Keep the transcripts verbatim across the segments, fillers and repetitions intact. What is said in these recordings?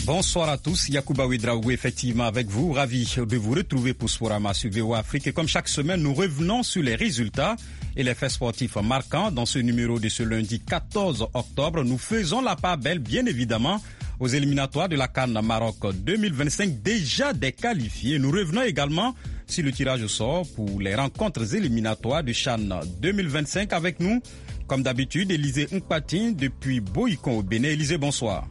Bonsoir à tous, Yacouba Ouedraogo effectivement avec vous, ravi de vous retrouver pour Sporama sur V O Afrique. Et comme chaque semaine, nous revenons sur les résultats et les faits sportifs marquants. Dans ce numéro de ce lundi quatorze octobre, nous faisons la part belle, bien évidemment, aux éliminatoires de la CAN Maroc deux mille vingt-cinq, déjà déqualifiés. Nous revenons également sur le tirage au sort pour les rencontres éliminatoires du CHAN deux mille vingt-cinq. Avec nous, comme d'habitude, Élisée Nkpatin depuis Boïkon au Bénin. Élisée, bonsoir.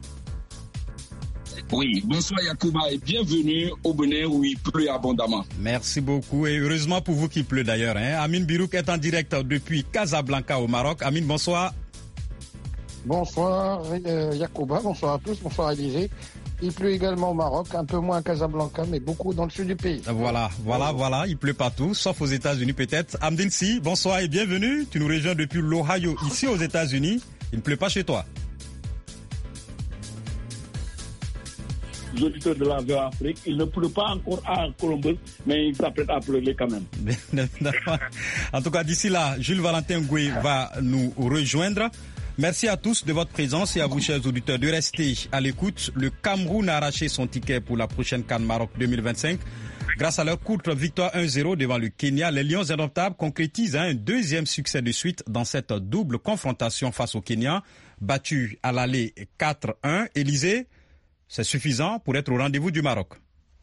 Oui, bonsoir Yacouba et bienvenue au Bénin où il pleut abondamment. Merci beaucoup et heureusement pour vous qu'il pleut d'ailleurs. Hein. Amine Birouk est en direct depuis Casablanca au Maroc. Amine, bonsoir. Bonsoir euh, Yacouba, bonsoir à tous, bonsoir Élisée. Il pleut également au Maroc, un peu moins à Casablanca, mais beaucoup dans le sud du pays. Voilà, voilà, voilà, il pleut partout, sauf aux États-Unis peut-être. Amdine Si, bonsoir et bienvenue. Tu nous rejoins depuis l'Ohio, ici aux États-Unis. Il ne pleut pas chez toi. Les auditeurs de la V O Afrique, il ne pleut pas encore à Columbus, mais il s'apprête à pleurer quand même. En tout cas, d'ici là, Jules Valentin Goué va nous rejoindre. Merci à tous de votre présence et à vous, chers auditeurs, de rester à l'écoute. Le Cameroun a arraché son ticket pour la prochaine CAN Maroc deux mille vingt-cinq. Grâce à leur courte victoire un zéro devant le Kenya, les Lions indomptables concrétisent un deuxième succès de suite dans cette double confrontation face au Kenya, battu à l'aller quatre un. Élisée, c'est suffisant pour être au rendez-vous du Maroc.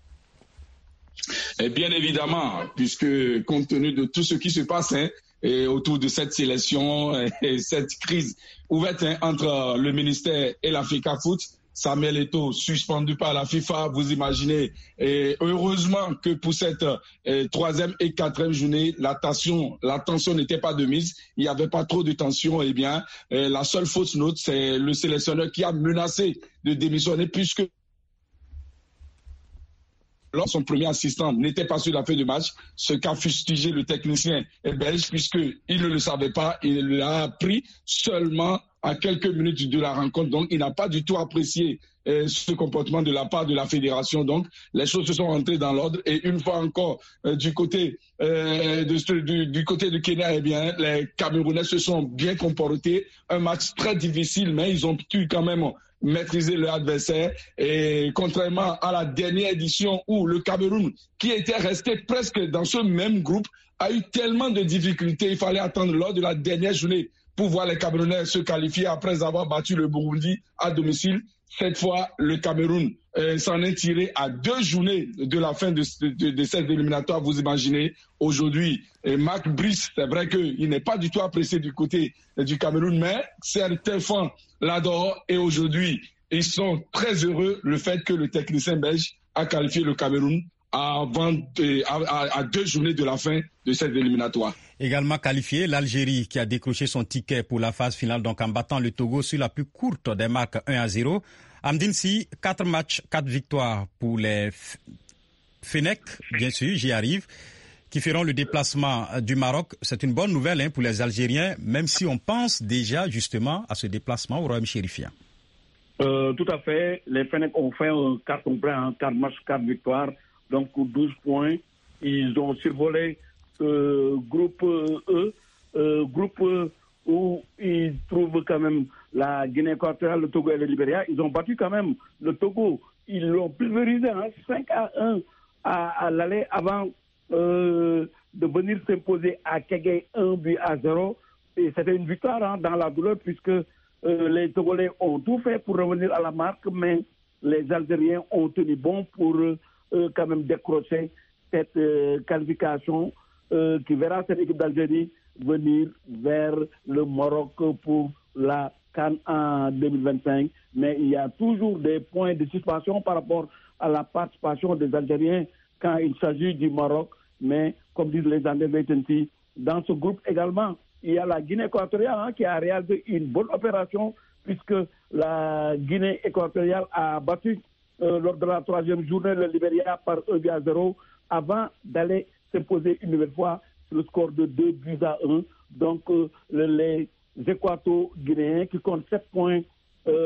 Et bien évidemment, puisque compte tenu de tout ce qui se passe hein, et autour de cette sélection et cette crise ouverte hein, entre le ministère et l'Africa Foot, Samuel Eto'o suspendu par la FIFA, vous imaginez. Et heureusement que pour cette euh, troisième et quatrième journée, la tension, la tension n'était pas de mise. Il n'y avait pas trop de tension. Eh bien, euh, la seule fausse note, c'est le sélectionneur qui a menacé de démissionner puisque son premier assistant n'était pas sur la feuille de match, ce qu'a fustigé le technicien belge puisqu'il ne le savait pas, il l'a appris seulement à quelques minutes de la rencontre, donc il n'a pas du tout apprécié euh, ce comportement de la part de la fédération, donc les choses se sont rentrées dans l'ordre et une fois encore euh, du côté euh, de, du, du côté du Kenya, eh bien les Camerounais se sont bien comportés, un match très difficile mais ils ont pu quand même maîtriser leur adversaire et contrairement à la dernière édition où le Cameroun, qui était resté presque dans ce même groupe, a eu tellement de difficultés, il fallait attendre lors de la dernière journée pour voir les Camerounais se qualifier après avoir battu le Burundi à domicile. Cette fois, le Cameroun euh, s'en est tiré à deux journées de la fin de, de, de cette éliminatoire. Vous imaginez, aujourd'hui, et Marc Brice, c'est vrai qu'il n'est pas du tout apprécié du côté euh, du Cameroun, mais certains fans l'adorent et aujourd'hui, ils sont très heureux le fait que le technicien belge a qualifié le Cameroun avant de, à, à deux journées de la fin de cette éliminatoire. Également qualifié, l'Algérie qui a décroché son ticket pour la phase finale, donc en battant le Togo sur la plus courte des marques un à zéro. Amdine Si, quatre matchs, quatre victoires pour les Fenech, bien sûr, j'y arrive, qui feront le déplacement du Maroc. C'est une bonne nouvelle hein, pour les Algériens, même si on pense déjà justement à ce déplacement au Royaume chérifien. Euh, tout à fait. Les Fenech ont fait un carton plein, quatre matchs, quatre victoires, donc douze points. Ils ont survolé euh, groupe E, euh, groupe E où ils trouvent quand même la Guinée équatoriale, le Togo et le Libéria. Ils ont battu quand même le Togo. Ils l'ont pulvérisé hein, cinq à un à, à l'aller avant euh, de venir s'imposer à Kégé un but à zéro. Et c'était une victoire hein, dans la douleur puisque euh, les Togolais ont tout fait pour revenir à la marque, mais les Algériens ont tenu bon pour euh, quand même décrocher cette euh, qualification euh, qui verra cette équipe d'Algérie venir vers le Maroc pour la CAN en deux mille vingt-cinq. Mais il y a toujours des points de suspension par rapport à la participation des Algériens quand il s'agit du Maroc. Mais comme disent les Anglais, dans ce groupe également, il y a la Guinée équatoriale hein, qui a réalisé une bonne opération puisque la Guinée équatoriale a battu euh, lors de la troisième journée le Libéria par un but à zéro avant d'aller se poser une nouvelle fois sur le score de deux buts à un. Donc euh, les Équato-Guinéens qui comptent sept points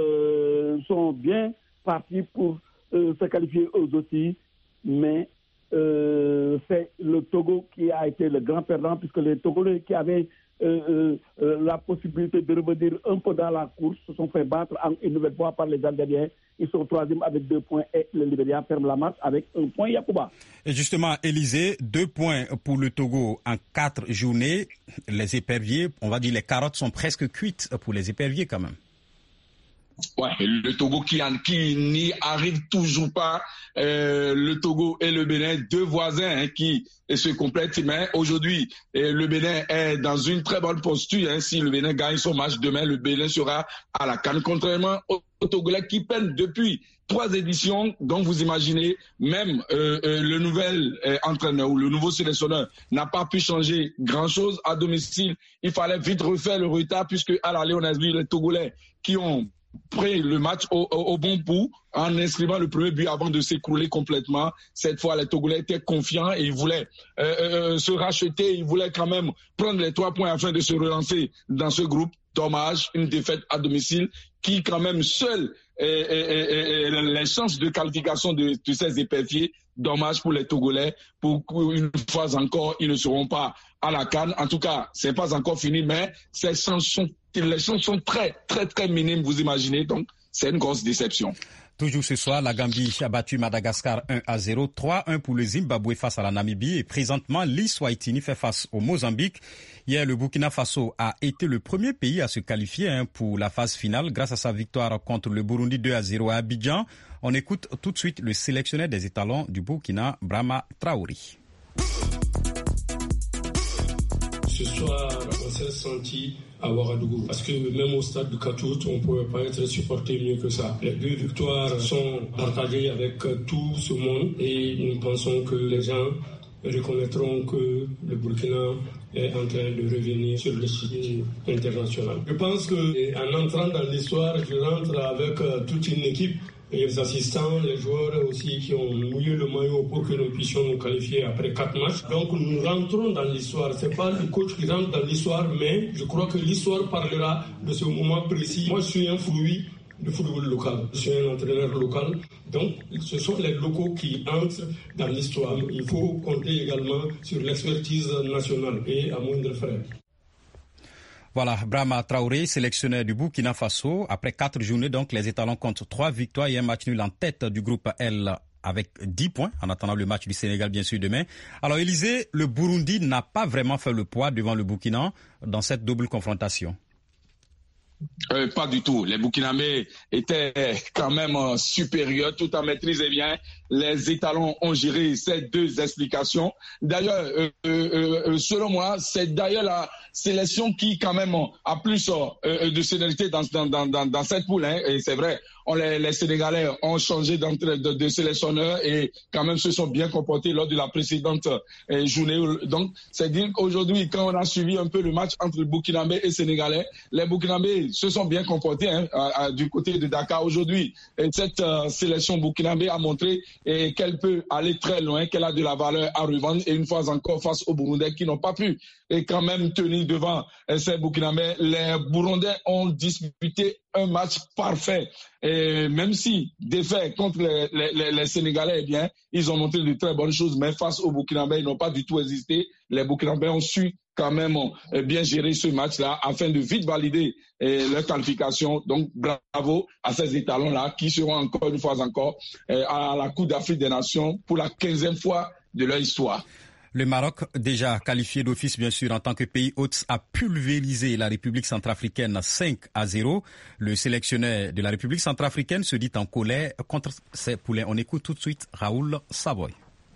euh, sont bien partis pour euh, se qualifier eux aussi, mais euh, c'est le Togo qui a été le grand perdant, puisque les Togolais qui avaient euh, euh, la possibilité de revenir un peu dans la course se sont fait battre en, une nouvelle fois par les Algériens. Ils sont troisième avec deux points et le Libéria ferme la marche avec un point. Yacouba. Et justement, Élysée, deux points pour le Togo en quatre journées. Les éperviers, on va dire les carottes sont presque cuites pour les éperviers quand même. Ouais, le Togo qui, qui n'y arrive toujours pas. Euh, le Togo et le Bénin, deux voisins hein, qui se complètent. Mais aujourd'hui, euh, le Bénin est dans une très bonne posture. Hein. Si le Bénin gagne son match demain, le Bénin sera à la CAN. Contrairement aux au Togolais qui peinent depuis trois éditions. Donc vous imaginez, même euh, euh, le nouvel euh, entraîneur ou le nouveau sélectionneur n'a pas pu changer grand-chose à domicile. Il fallait vite refaire le retard puisque à l'aller, on a vu les Togolais qui ont pris le match au, au, au bon bout en inscrivant le premier but avant de s'écrouler complètement. Cette fois, les Togolais étaient confiants et ils voulaient euh, euh, se racheter, ils voulaient quand même prendre les trois points afin de se relancer dans ce groupe. Dommage, une défaite à domicile qui quand même seule est les chances de qualification de, de ces éperviers. Dommage pour les Togolais. Pour une fois encore, ils ne seront pas à la CAN. En tout cas, c'est pas encore fini, mais ces chances sont, les chances sont très, très, très minimes, vous imaginez. Donc, c'est une grosse déception. Toujours ce soir, la Gambie a battu Madagascar un à zéro, trois un pour le Zimbabwe face à la Namibie et présentement l'Eswatini fait face au Mozambique. Hier, le Burkina Faso a été le premier pays à se qualifier hein, pour la phase finale grâce à sa victoire contre le Burundi deux à zéro à Abidjan. On écoute tout de suite le sélectionneur des étalons du Burkina, Brahma Traoré. Ce soir, on s'est senti à Ouagadougou parce que même au stade de Katout, on ne pouvait pas être supporté mieux que ça. Les deux victoires sont partagées avec tout ce monde et nous pensons que les gens reconnaîtront que le Burkina est en train de revenir sur le site international. Je pense qu'en entrant dans l'histoire, je rentre avec toute une équipe. Et les assistants, les joueurs aussi qui ont mouillé le maillot pour que nous puissions nous qualifier après quatre matchs. Donc nous rentrons dans l'histoire. C'est pas le coach qui rentre dans l'histoire, mais je crois que l'histoire parlera de ce moment précis. Moi, je suis un fruit du football local. Je suis un entraîneur local. Donc, ce sont les locaux qui entrent dans l'histoire. Il faut compter également sur l'expertise nationale et à moindre frais. Voilà, Brahma Traoré, sélectionneur du Burkina Faso. Après quatre journées, donc, les étalons comptent trois victoires et un match nul en tête du groupe L avec dix points, en attendant le match du Sénégal, bien sûr, demain. Alors, Élysée, le Burundi n'a pas vraiment fait le poids devant le Burkina dans cette double confrontation. Euh, pas du tout. Les Burkinabés étaient quand même euh, supérieurs, tout en maîtrisant bien. Les étalons ont géré ces deux explications. D'ailleurs, euh, euh, selon moi, c'est d'ailleurs la sélection qui quand même a plus euh, de sérénité dans, dans, dans, dans cette poule. Hein. Et c'est vrai, on les, les Sénégalais ont changé de, de, de sélectionneur et quand même se sont bien comportés lors de la précédente euh, journée. Donc, c'est dire qu'aujourd'hui, quand on a suivi un peu le match entre le Burkinabé et Sénégalais, les Burkinabés se sont bien comportés hein, à, à, du côté de Dakar aujourd'hui. Et cette euh, sélection burkinabé a montré et qu'elle peut aller très loin, qu'elle a de la valeur à revendre. Et une fois encore face aux Burundais qui n'ont pas pu et quand même tenir devant ces Burkinabés, les Burundais ont disputé un match parfait. Et même si défait contre les, les, les Sénégalais, eh bien, ils ont montré de très bonnes choses, mais face aux Burkinabés, ils n'ont pas du tout hésité. Les Burkinabés ont su quand même bien gérer ce match-là afin de vite valider eh, leur qualification. Donc, bravo à ces étalons-là qui seront encore une fois encore eh, à la Coupe d'Afrique des Nations pour la quinzième fois de leur histoire. Le Maroc, déjà qualifié d'office bien sûr en tant que pays hôte, a pulvérisé la République centrafricaine cinq à zéro. Le sélectionneur de la République centrafricaine se dit en colère contre ses poulains. On écoute tout de suite Raoul Savoy.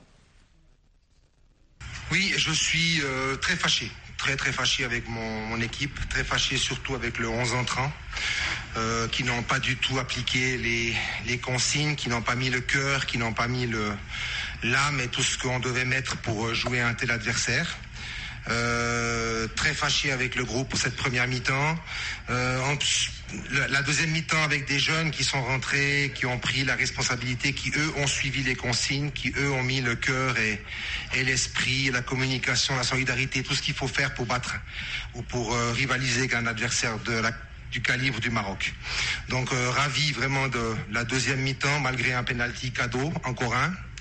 Oui, je suis euh, très fâché, très très fâché avec mon, mon équipe, très fâché surtout avec le onze entrant, euh, qui n'ont pas du tout appliqué les, les consignes, qui n'ont pas mis le cœur, qui n'ont pas mis le, l'âme et tout ce qu'on devait mettre pour jouer un tel adversaire. Euh, très fâché avec le groupe pour cette première mi-temps. Euh, en, la deuxième mi-temps avec des jeunes qui sont rentrés, qui ont pris la responsabilité, qui eux ont suivi les consignes, qui eux ont mis le cœur et, et l'esprit, la communication, la solidarité, tout ce qu'il faut faire pour battre ou pour euh, rivaliser avec un adversaire de la, du calibre du Maroc. Donc euh, ravi vraiment de la deuxième mi-temps malgré un penalty cadeau, encore un.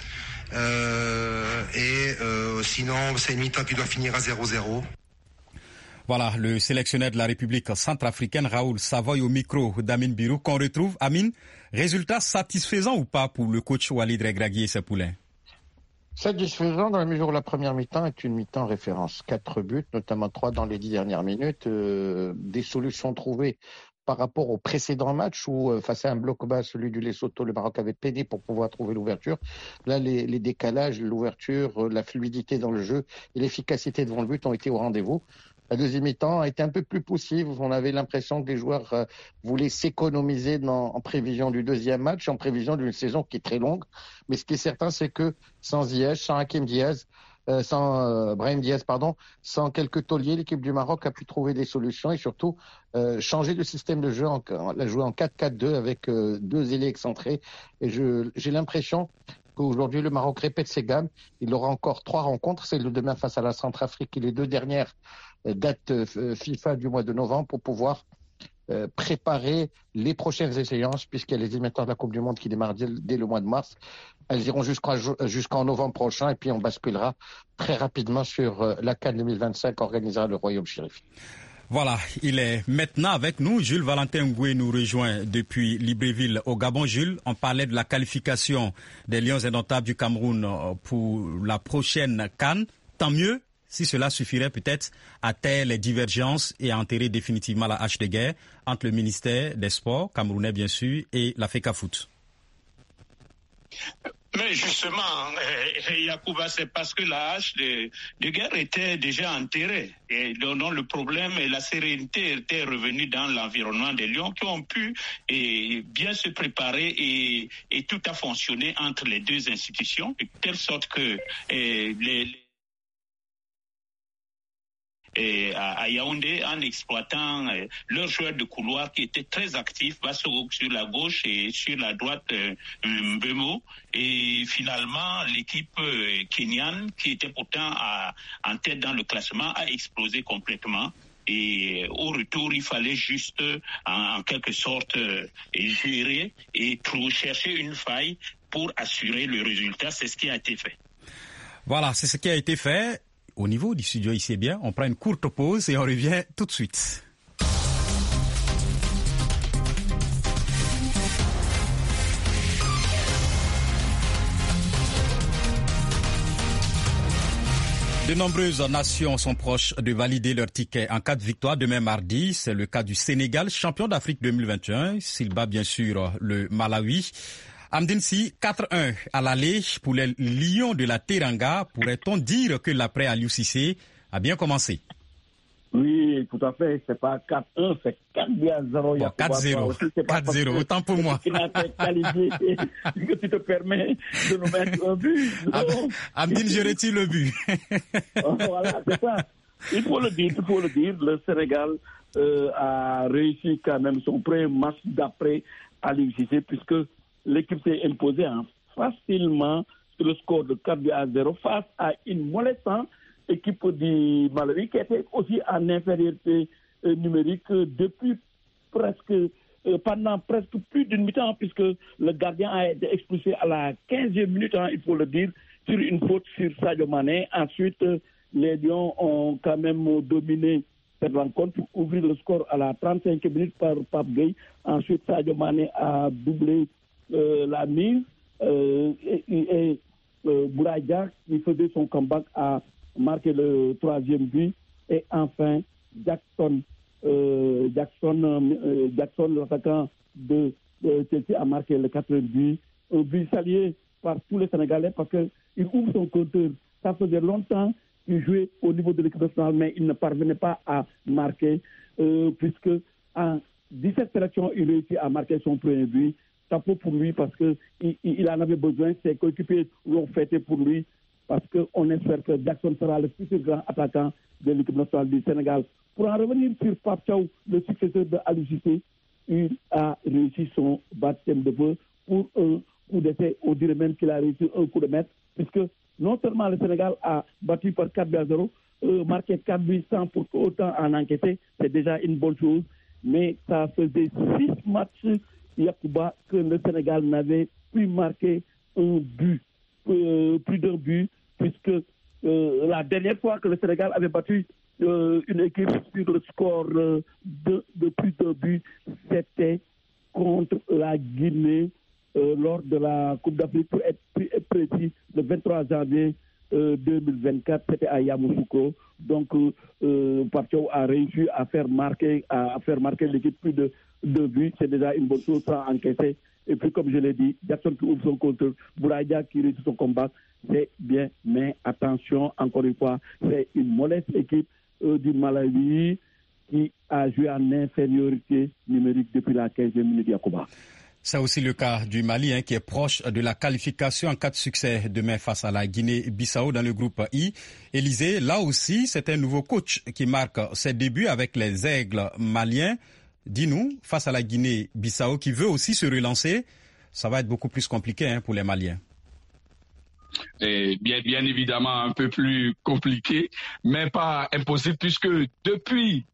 Euh, et euh, sinon, c'est une mi-temps qui doit finir à zéro zéro. Voilà, le sélectionneur de la République centrafricaine, Raoul Savoy, au micro d'Amine Birou, qu'on retrouve. Amine, résultat satisfaisant ou pas pour le coach Walid Regragui et ses poulains? Satisfaisant dans la mesure où la première mi-temps est une mi-temps référence. Quatre buts, notamment trois dans les dix dernières minutes. Euh, des solutions trouvées par rapport au précédent match où, euh, face à un bloc bas, celui du Lesotho, le Maroc avait peiné pour pouvoir trouver l'ouverture. Là, les, les décalages, l'ouverture, la fluidité dans le jeu et l'efficacité devant le but ont été au rendez-vous. La deuxième mi-temps a été un peu plus poussive. On avait l'impression que les joueurs euh, voulaient s'économiser dans, en prévision du deuxième match, en prévision d'une saison qui est très longue. Mais ce qui est certain, c'est que sans Ziyech, sans Hakim Diaz, euh, sans euh, Brahim Diaz, pardon, sans quelques tauliers, l'équipe du Maroc a pu trouver des solutions et surtout euh, changer de système de jeu. En, la jouer en quatre quatre deux avec euh, deux ailiers excentrés. Et je, j'ai l'impression qu'aujourd'hui, le Maroc répète ses gammes. Il aura encore trois rencontres. C'est le demain face à la Centrafrique et les deux dernières date FIFA du mois de novembre pour pouvoir euh, préparer les prochaines échéances, puisqu'il y a les éliminatoires de la Coupe du Monde qui démarrent dès, dès le mois de mars. Elles iront jusqu'à, jusqu'en novembre prochain et puis on basculera très rapidement sur euh, la CAN deux mille vingt-cinq organisera le Royaume Chérif. Voilà, il est maintenant avec nous. Jules Valentin Ngoué nous rejoint depuis Libreville au Gabon. Jules, on parlait de la qualification des Lions indomptables du Cameroun pour la prochaine CAN. Tant mieux si cela suffirait peut-être à taire les divergences et à enterrer définitivement la hache de guerre entre le ministère des Sports, camerounais bien sûr, et la FECAFOOT. Mais justement, euh, Yacouba, c'est parce que la hache de, de guerre était déjà enterrée. Et donc le problème et la sérénité étaient revenus dans l'environnement des Lions qui ont pu et, bien se préparer et, et tout a fonctionné entre les deux institutions, de telle sorte que et, les Et à Yaoundé, en exploitant euh, leurs joueurs de couloir qui étaient très actifs, Bassoro sur la gauche et sur la droite euh, Mbemo. Et finalement, l'équipe euh, kenyane, qui était pourtant à, en tête dans le classement, a explosé complètement. Et au retour, il fallait juste, en, en quelque sorte, euh, gérer et trouver, chercher une faille pour assurer le résultat. C'est ce qui a été fait. Voilà, c'est ce qui a été fait. Au niveau du studio ici, bien, on prend une courte pause et on revient tout de suite. De nombreuses nations sont proches de valider leur ticket en cas de victoire demain mardi. C'est le cas du Sénégal, champion d'Afrique deux mille vingt et un. S'il bat bien sûr le Malawi. Amdine Si, quatre un à l'aller pour les Lions de la Teranga. Pourrait-on dire que l'après Aliou Cissé a bien commencé? Oui, tout à fait. C'est pas quatre un, c'est quatre zéro. Bon, quatre zéro. quatre zéro, autant pour moi. Que tu te permets de nous mettre un but. Amdine, je retire le but. Voilà, c'est ça. Il faut le dire, il faut le dire. Le Sénégal euh, a réussi quand même son premier match d'après Aliou Cissé, puisque l'équipe s'est imposée hein, facilement sur le score de quatre à zéro face à une molestante équipe du Malawi qui était aussi en infériorité euh, numérique euh, depuis presque, euh, pendant presque plus d'une mi-temps, puisque le gardien a été expulsé à la quinzième minute, hein, il faut le dire, sur une faute sur Sadio Mané. Ensuite, euh, les Lions ont quand même dominé cette rencontre pour ouvrir le score à la trente-cinquième minute par Pape Gueye. Ensuite, Sadio Mané a doublé Euh, la mise euh, et, et euh, Bouraïda qui faisait son comeback a marqué le troisième but et enfin Jackson euh, Jackson euh, Jackson l'attaquant de, de Chelsea a marqué le quatrième but, un but salué par tous les Sénégalais parce que il ouvre son compteur. Ça faisait longtemps qu'il jouait au niveau de l'équipe nationale mais il ne parvenait pas à marquer euh, puisque en dix-sept sélections il réussit à marquer son premier but. Chapeau pour lui parce qu'il il en avait besoin. Ses coéquipiers l'ont fêté pour lui parce qu'on espère que Jackson sera le futur grand attaquant de l'équipe nationale du Sénégal. Pour en revenir sur Pape Thiaw, le successeur de Aliou Cissé, il a réussi son baptême de feu pour un coup d'essai. On dirait même qu'il a réussi un coup de maître puisque non seulement le Sénégal a battu par quatre à zéro, euh, marqué quatre buts sans pour autant en encaisser, c'est déjà une bonne chose, mais ça faisait six matchs Yacouba que le Sénégal n'avait pu marquer un but. euh, plus d'un but, puisque euh, la dernière fois que le Sénégal avait battu euh, une équipe sur le score euh, de, de plus d'un but, c'était contre la Guinée euh, lors de la Coupe d'Afrique, pour être plus précis, le vingt-trois janvier euh, deux mille vingt-quatre, c'était à Yamoussoukro. Donc, euh, Pape a réussi à faire marquer, à faire marquer l'équipe plus de deux buts. C'est déjà une bonne chose sans encaisser. Et puis, comme je l'ai dit, Jackson qui ouvre son contre, Bouraïda qui réussit son combat, c'est bien. Mais attention, encore une fois, c'est une modeste équipe euh, du Malawi qui a joué en infériorité numérique depuis la quinzième minute d'Yakuba. C'est aussi le cas du Mali hein, qui est proche de la qualification en cas de succès demain face à la Guinée-Bissau dans le groupe I. Élysée, là aussi, c'est un nouveau coach qui marque ses débuts avec les Aigles maliens. Dis-nous, face à la Guinée-Bissau qui veut aussi se relancer, ça va être beaucoup plus compliqué hein, pour les Maliens. Et bien, bien évidemment un peu plus compliqué, mais pas impossible puisque depuis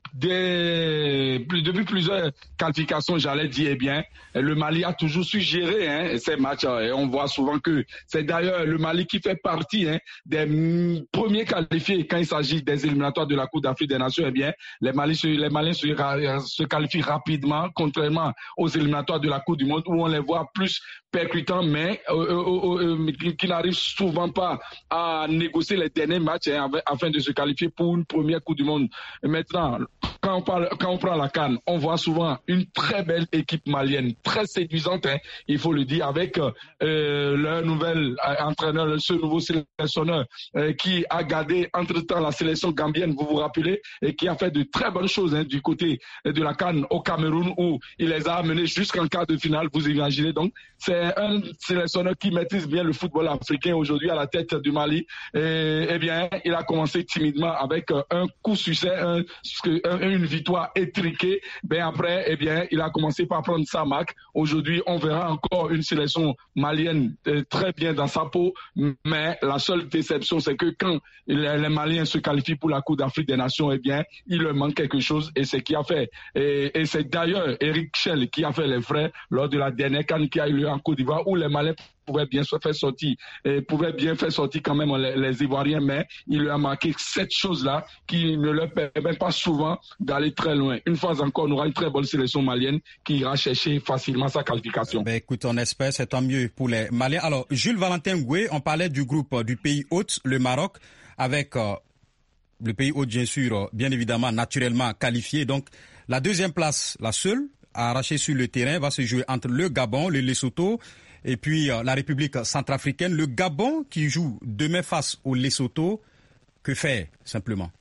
des, depuis plusieurs qualifications, j'allais dire, eh bien, le Mali a toujours su gérer hein, ces matchs. Et on voit souvent que c'est d'ailleurs le Mali qui fait partie hein, des premiers qualifiés quand il s'agit des éliminatoires de la Coupe d'Afrique des Nations. Eh bien, les, Mali, les Maliens se, se qualifient rapidement, contrairement aux éliminatoires de la Coupe du Monde où on les voit plus percutants, mais euh, euh, euh, qui, qui n'arrivent souvent pas à négocier les derniers matchs hein, afin de se qualifier pour une première Coupe du Monde. Et maintenant, quand on, parle, quand on prend la CAN, on voit souvent une très belle équipe malienne, très séduisante, hein, il faut le dire, avec euh, leur nouvel euh, entraîneur, ce nouveau sélectionneur euh, qui a gardé entre-temps la sélection gambienne, vous vous rappelez, et qui a fait de très bonnes choses hein, du côté de la CAN au Cameroun où il les a amenés jusqu'en quart de finale, vous imaginez. Donc, c'est un sélectionneur qui maîtrise bien le football africain aujourd'hui à la tête du Mali. Et, eh bien, il a commencé timidement avec un coup succès, un, un, une victoire étriquée. Ben après, eh bien, il a commencé par prendre sa marque. Aujourd'hui, on verra encore une sélection malienne très bien dans sa peau. Mais la seule déception, c'est que quand les, les Maliens se qualifient pour la Coupe d'Afrique des Nations, eh bien, il leur manque quelque chose. Et c'est qui a fait. Et, et c'est d'ailleurs Eric Schell qui a fait les frais lors de la dernière CAN qui a eu lieu en Côte d'Ivoire où les Maliens pouvaient bien se faire sortir, et pouvaient bien faire sortir quand même les, les Ivoiriens, mais il lui a marqué cette chose-là qui ne leur permet pas souvent d'aller très loin. Une fois encore, on aura une très bonne sélection malienne qui ira chercher facilement sa qualification. Ben écoute, on espère, c'est tant mieux pour les Maliens. Alors, Jules Valentin Goué, on parlait du groupe du pays hôte, le Maroc, avec euh, le pays hôte, bien sûr, bien évidemment, naturellement qualifié. Donc, la deuxième place, la seule, à arracher sur le terrain, va se jouer entre le Gabon, le Lesotho, et puis euh, la République centrafricaine. Le Gabon qui joue demain face au Lesotho, que faire simplement?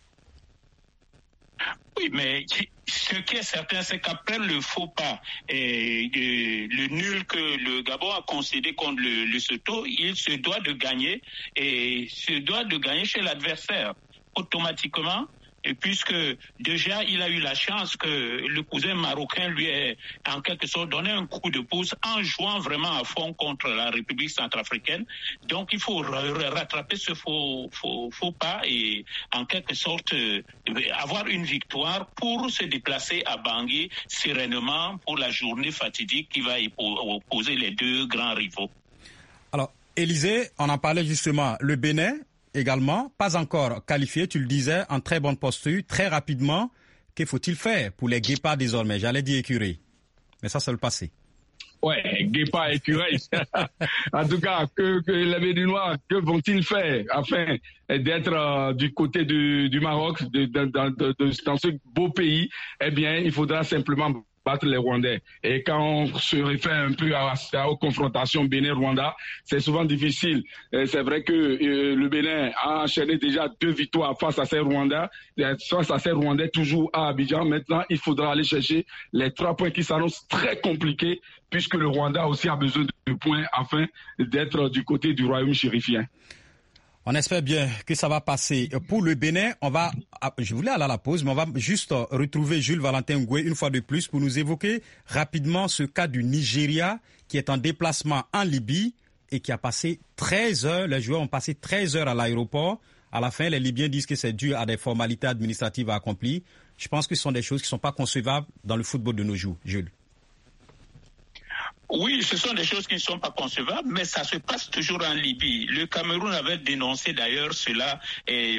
Oui, mais ce qui est certain, c'est qu'après le faux pas et le nul que le Gabon a concédé contre le Lesotho, il se doit de gagner et se doit de gagner chez l'adversaire automatiquement. Et puisque déjà il a eu la chance que le cousin marocain lui ait en quelque sorte donné un coup de pouce en jouant vraiment à fond contre la République centrafricaine. Donc il faut rattraper ce faux, faux, faux pas et en quelque sorte euh, avoir une victoire pour se déplacer à Bangui sereinement pour la journée fatidique qui va opposer les deux grands rivaux. Alors, Élysée, on en parlait justement, le Bénin également, pas encore qualifié, tu le disais, en très bonne posture, très rapidement. Que faut-il faire pour les guépards désormais? J'allais dire écureuils, mais ça, c'est le passé. Ouais, guépards, écureuils. En tout cas, que, que les Béninois, que vont-ils faire afin d'être euh, du côté du, du Maroc, de, de, de, de, de, dans ce beau pays? Eh bien, il faudra simplement battre les Rwandais. Et quand on se réfère un peu à, à, aux confrontations Bénin-Rwanda, c'est souvent difficile. Et c'est vrai que euh, le Bénin a enchaîné déjà deux victoires face à ces Rwandais, face à ces Rwandais toujours à Abidjan. Maintenant, il faudra aller chercher les trois points qui s'annoncent très compliqués puisque le Rwanda aussi a besoin de points afin d'être du côté du royaume chérifien. On espère bien que ça va passer. Pour le Bénin, on va, je voulais aller à la pause, mais on va juste retrouver Jules Valentin Goué une fois de plus pour nous évoquer rapidement ce cas du Nigeria qui est en déplacement en Libye et qui a passé treize heures, les joueurs ont passé treize heures à l'aéroport. À la fin, les Libyens disent que c'est dû à des formalités administratives à accomplir. Je pense que ce sont des choses qui ne sont pas concevables dans le football de nos jours. Jules. Oui, ce sont des choses qui ne sont pas concevables, mais ça se passe toujours en Libye. Le Cameroun avait dénoncé d'ailleurs cela et